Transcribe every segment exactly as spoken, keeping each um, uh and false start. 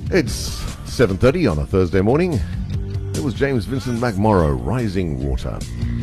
It's seven thirty on a Thursday morning. It was James Vincent McMorrow, Rising Water.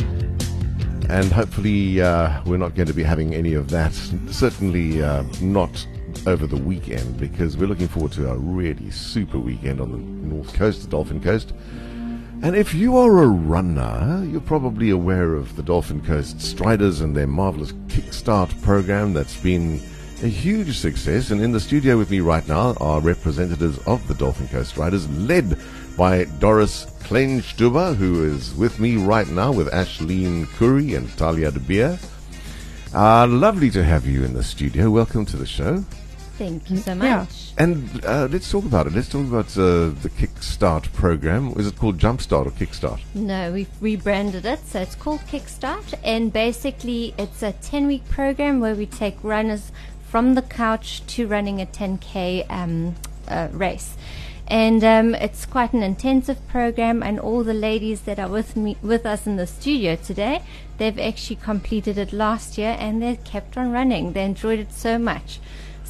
And hopefully uh, we're not going to be having any of that. Certainly uh, not over the weekend, because we're looking forward to a really super weekend on the North Coast, the Dolphin Coast. And if you are a runner, you're probably aware of the Dolphin Coast Striders and their marvelous Kickstart program that's been a huge success. And in the studio with me right now are representatives of the Dolphin Coast Striders, led by Doris Kleinstuber, who is with me right now with Ashleen Curry and Talia De Beer. Uh, lovely to have you in the studio. Welcome to the show. Thank you so much. Yeah. And uh, let's talk about it. Let's talk about uh, the Kickstart program. Is it called Jumpstart or Kickstart? No, we've rebranded it, so it's called Kickstart. And basically, it's a ten-week program where we take runners from the couch to running a ten K um, uh, race. And um, it's quite an intensive program, and all the ladies that are with me, with us in the studio today, they've actually completed it last year, and they've kept on running. They enjoyed it so much.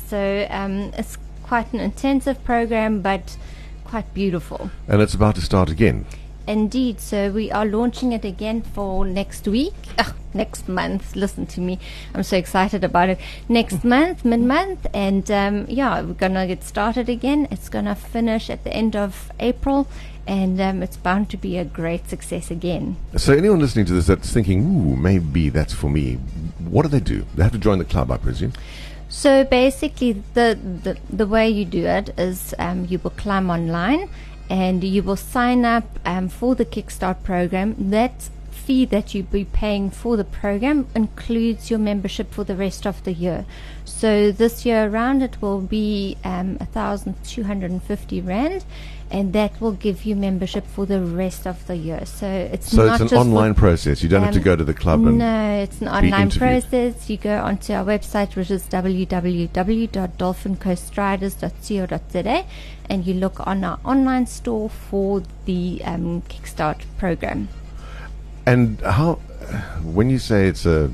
So um, it's quite an intensive program, but quite beautiful. And it's about to start again. Indeed. So we are launching it again for next week, uh, next month. Listen to me. I'm so excited about it. Next month, mid-month. And um, yeah, we're going to get started again. It's going to finish at the end of April. And um, it's bound to be a great success again. So anyone listening to this that's thinking, ooh, maybe that's for me, what do they do? They have to join the club, I presume? So basically, the, the, the way you do it is um, you will climb online and you will sign up um, for the Kickstart program. That fee that you'll be paying for the program includes your membership for the rest of the year. So this year around, it will be um, one thousand two hundred fifty rand, and that will give you membership for the rest of the year. So it's so not it's an just online process. You don't um, have to go to the club and no, it's an online process. You go onto our website, which is w w w dot dolphin coast striders dot co dot z a, and you look on our online store for the um, Kickstart program. And how, when you say it's a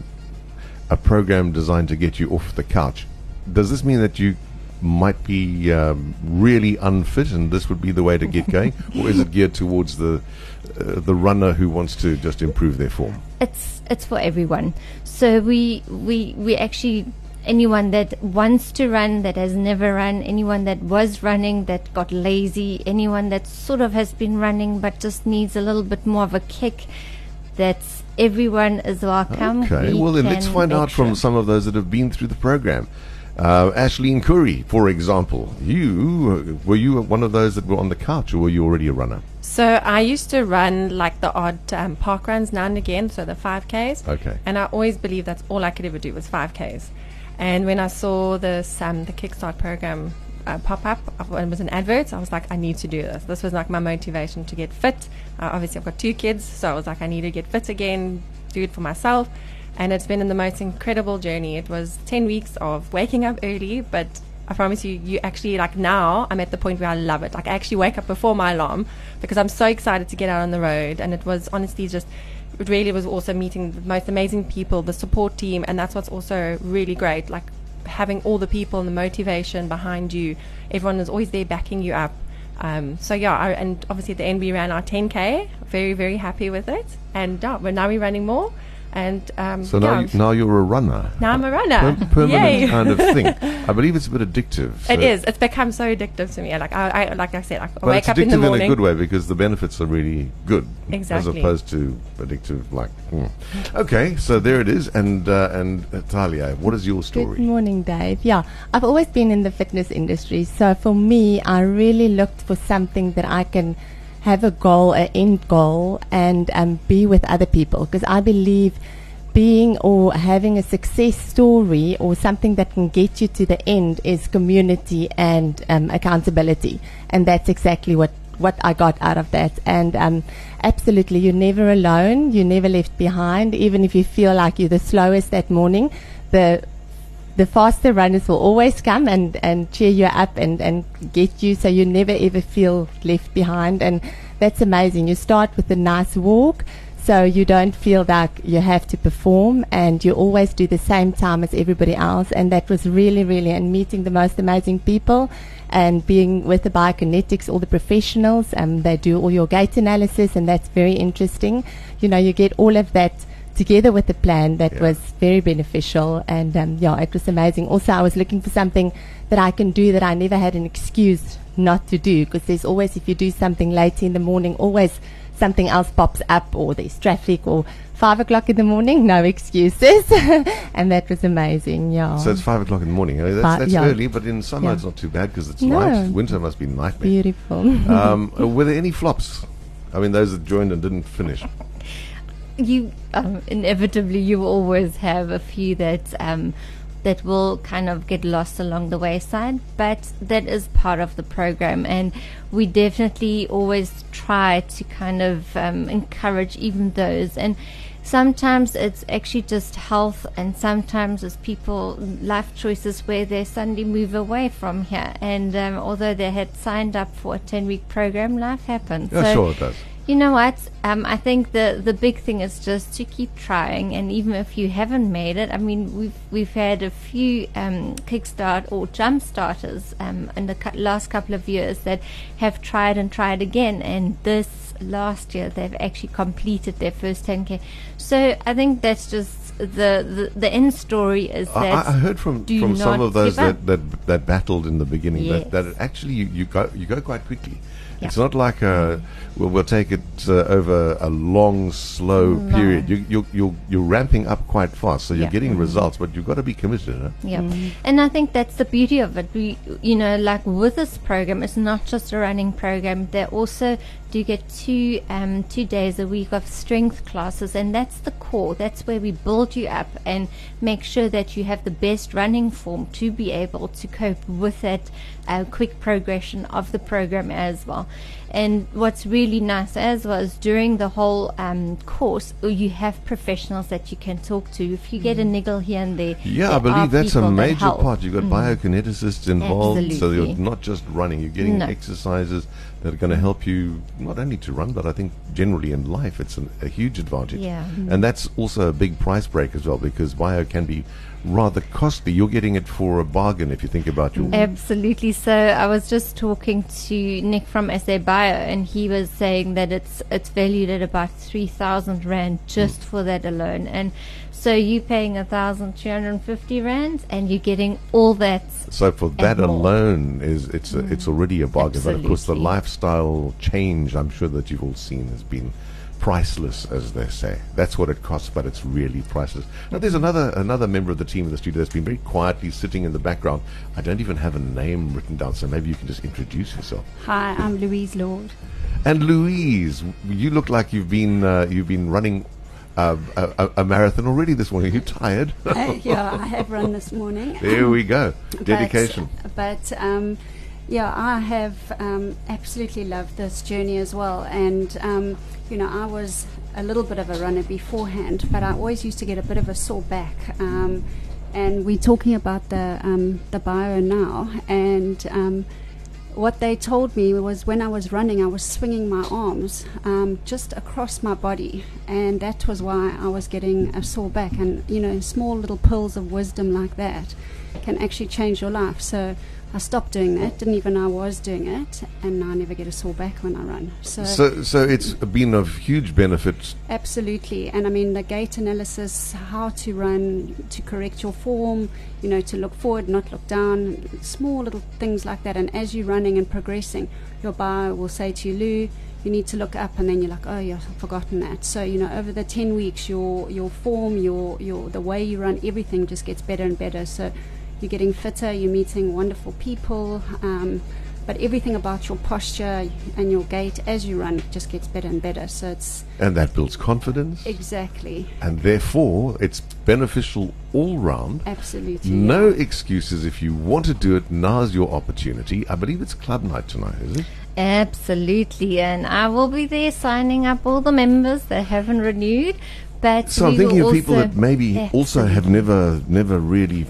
a program designed to get you off the couch, does this mean that you might be um, really unfit and this would be the way to get going? Or is it geared towards the uh, the runner who wants to just improve their form? It's it's for everyone. So we we we actually, anyone that wants to run, that has never run, anyone that was running that got lazy, anyone that sort of has been running but just needs a little bit more of a kick, that's everyone is welcome. Okay, we well then let's find out from some of those that have been through the program. Uh, Ashleen Curry, for example, you were you one of those that were on the couch, or were you already a runner? So I used to run like the odd um, park runs now and again, so the five Ks. Okay. And I always believed that's all I could ever do was five Ks. And when I saw this um, the Kickstart program uh, pop up, uh, it was an advert, I was like, I need to do this. This was like my motivation to get fit. Uh, obviously, I've got two kids, so I was like, I need to get fit again, do it for myself. And it's been the most incredible journey. It was ten weeks of waking up early, but I promise you, you actually, like now, I'm at the point where I love it. Like I actually wake up before my alarm because I'm so excited to get out on the road. And it was honestly just, it really was also meeting the most amazing people, the support team, and that's what's also really great. Like having all the people and the motivation behind you. Everyone is always there backing you up. Um, so yeah, I, and obviously at the end we ran our ten K. Very, very happy with it. And yeah, but now we're running more. And um, so yeah, now, you, now you're a runner. Now I'm a runner. Per- permanent Yay. kind of thing. I believe it's a bit addictive. So it is. It's become so addictive to me. Like I, I like I said, I but wake it's up in the addictive morning. in a good way because the benefits are really good, Exactly. as opposed to addictive. Like, hmm. Okay, so there it is. And uh, and uh, Talia, what is your story? Good morning, Dave. Yeah, I've always been in the fitness industry, so for me, I really looked for something that I can have a goal, an end goal, and um, be with other people, because I believe being or having a success story or something that can get you to the end is community and um, accountability, and that's exactly what what I got out of that. And um, absolutely, you're never alone, you're never left behind. Even if you feel like you're the slowest that morning, the the faster runners will always come and, and cheer you up and, and get you, so you never ever feel left behind. And that's amazing. You start with a nice walk, So you don't feel like you have to perform, and you always do the same time as everybody else. And that was really, really, and meeting the most amazing people and being with the biokinetics, all the professionals, um, they do all your gait analysis, and that's very interesting. You know, you get all of that together with the plan. That Yeah. was very beneficial, and um, yeah, it was amazing. Also, I was looking for something that I can do that I never had an excuse not to do, because there's always, if you do something late in the morning, always something else pops up, or there's traffic, or five o'clock in the morning, no excuses. And that was amazing, yeah. So it's five o'clock in the morning. I mean, that's Fi- that's yeah. early, but in summer Yeah. it's not too bad because it's No. light. Winter must be nightmare. Beautiful. Um, uh, were there any flops? I mean, those that joined and didn't finish. You um, inevitably you will always have a few that um, that will kind of get lost along the wayside, but that is part of the program, and we definitely always try to kind of um, encourage even those. And sometimes it's actually just health, and sometimes it's people life choices where they suddenly move away from here. And um, although they had signed up for a ten week program, life happens. Yeah, So sure it does. you know what? Um, I think the the big thing is just to keep trying, and even if you haven't made it, I mean, we've we've had a few um, kickstart or jump starters um, in the cu- last couple of years that have tried and tried again, and this last year they've actually completed their first ten K. So I think that's just the the, the end story is I, that I I heard from, do from some not of those give up. that, that that battled in the beginning Yes. that, that it actually you, you go you go quite quickly. Yeah. It's not like a, well, we'll take it uh, over a long, slow No. period. You, you, you're, you're ramping up quite fast, so you're Yeah. getting results, but you've got to be committed. Huh? Yeah, and I think that's the beauty of it. We, you know, like with this program, it's not just a running program. They also do get two um, two days a week of strength classes, and that's the core. That's where we build you up and make sure that you have the best running form to be able to cope with that uh, quick progression of the program as well. And what's really nice as well is during the whole um, course, uh, you have professionals that you can talk to. If you get a niggle here and there, Yeah, there I believe are that's a people that major help. part. You've got biokineticists involved, so you're Absolutely. not just running. You're getting No. exercises that are going to help you not only to run, but I think generally in life it's an, a huge advantage. Yeah. And that's also a big price break as well, because bio can be rather costly. You're getting it for a bargain if you think about your... Absolutely. So I was just talking to Nick from S A Bio, and he was saying that it's it's valued at about three thousand rand just Mm. for that alone. And so you're paying a thousand two hundred and fifty rand, and you're getting all that. So for that more. alone, is it's a, it's already a bargain. But of course, the Absolutely. lifestyle change, I'm sure that you've all seen, has been priceless, as they say. That's what it costs, but it's really priceless. Now, there's another another member of the team in the studio that's been very quietly sitting in the background. I don't even have a name written down, so maybe you can just introduce yourself. Hi, I'm Louise Lord. And Louise, you look like you've been uh, you've been running uh, a, a, a marathon already this morning. Are you tired? Uh, yeah, I have run this morning. There we go. But- Dedication. But, um, yeah, I have um, absolutely loved this journey as well. And, um, you know, I was a little bit of a runner beforehand, but I always used to get a bit of a sore back. Um, and we're talking about the, um, the bio now. And um, what they told me was when I was running, I was swinging my arms um, just across my body, and that was why I was getting a sore back. And you know, small little pearls of wisdom like that can actually change your life. So I stopped doing that, didn't even know I was doing it, and now I never get a sore back when I run. So, So, so it's been of huge benefit. absolutely. And I mean, the gait analysis, how to run, to correct your form, you know, to look forward, not look down, small little things like that. And as you're running and progressing, your bio will say to you, Lou, you need to look up, and then you're like, oh yeah, I've forgotten that. So, you know, over the ten weeks, your your form, your your the way you run, everything just gets better and better. So you're getting fitter, you're meeting wonderful people, um, but everything about your posture and your gait as you run just gets better and better. So it's And that builds confidence. exactly, And therefore, it's beneficial all round. absolutely. No yeah. excuses. If you want to do it, now's your opportunity. I believe it's club night tonight, is it? Absolutely, and I will be there signing up all the members that haven't renewed. But So I'm we thinking will of people also- that maybe also have Absolutely. never, never really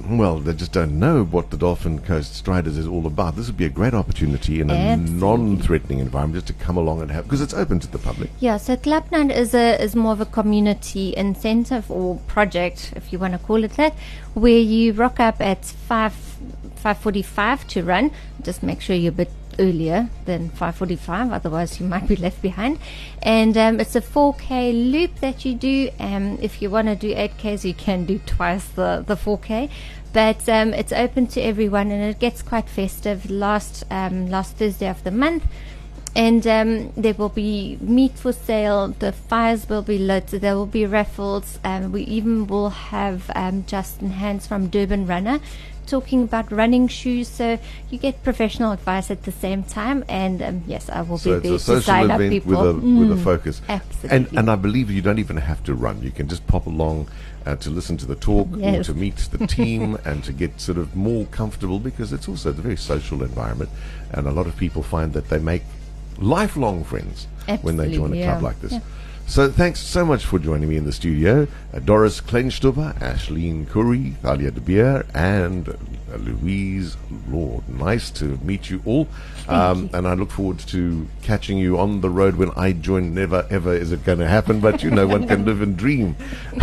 well, they just don't know what the Dolphin Coast Striders is all about. This would be a great opportunity in a Absolutely. non-threatening environment just to come along and have, because it's open to the public. Yeah, so Club Night is a is more of a community incentive or project, if you want to call it that, where you rock up at five five forty five to run. Just make sure you're a bit earlier than five forty five, otherwise you might be left behind. And um, it's a four K loop that you do. Um, if you want to do eight Ks, you can do twice the the four K. But um, it's open to everyone, and it gets quite festive. Last um, last Thursday of the month. And um, there will be meat for sale. The fires will be lit. There will be raffles. Um, we even will have um, Justin Hans from Durban Runner talking about running shoes. So you get professional advice at the same time. And um, yes, I will So be it's there a to sign social up event people. with a with a Mm, focus. Absolutely. And and I believe you don't even have to run. You can just pop along uh, to listen to the talk, or Yes. to meet the team, and to get sort of more comfortable, because it's also a very social environment, and a lot of people find that they make lifelong friends when they join a Absolutely, club yeah. like this. Yeah. So thanks so much for joining me in the studio. Uh, Doris Kleinstubber, Ashleen Curry, Thalia De Beer, and uh, Louise Lord. Nice to meet you all. Um, and I look forward to catching you on the road when I join. Never ever is it going to happen, but you know, one can live and dream.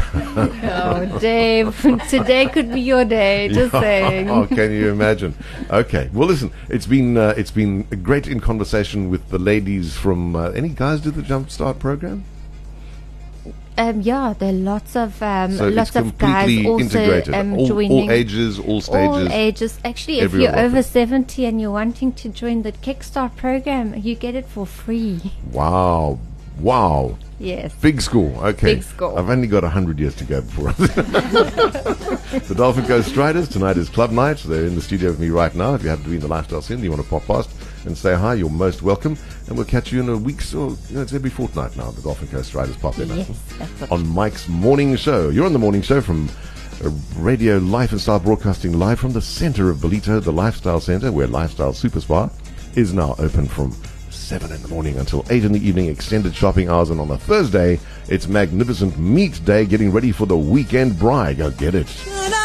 Oh, Dave, today could be your day. Just saying. Oh, can you imagine? Okay. Well, listen, it's been uh, it's been great in conversation with the ladies from. Uh, any guys do the Jumpstart program? Um, yeah, there are lots of um, So lots it's of guys completely also integrated. um, all, joining. all ages, all stages. All ages. Actually, if everyone you're over welcome. seventy and you're wanting to join the Kickstart program, you get it for free. Wow. Wow. Yes. Big score. Okay. Big score. I've only got one hundred years to go before. The Dolphin Coast Striders, tonight is club night. They're in the studio with me right now. If you happen to be in the Lifestyle Centre, you want to pop past and say hi, you're most welcome. And we'll catch you in a week's, or you know, it's every fortnight now, the Dolphin Coast Striders pop in. Yes, that's it. On Mike's morning show. You're on the morning show from uh, Radio Life and Style, broadcasting live from the centre of Ballito, the Lifestyle Centre, where Lifestyle Super Spa is now open from seven in the morning until eight in the evening, extended shopping hours. And on a Thursday, it's Magnificent Meat Day, getting ready for the weekend bride. Go get it.